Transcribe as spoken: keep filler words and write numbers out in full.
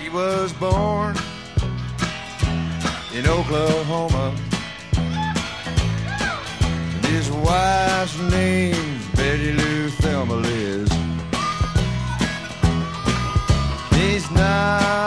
He was born in Oklahoma. And his wife's name's Betty Lou Thelma Liz. He's not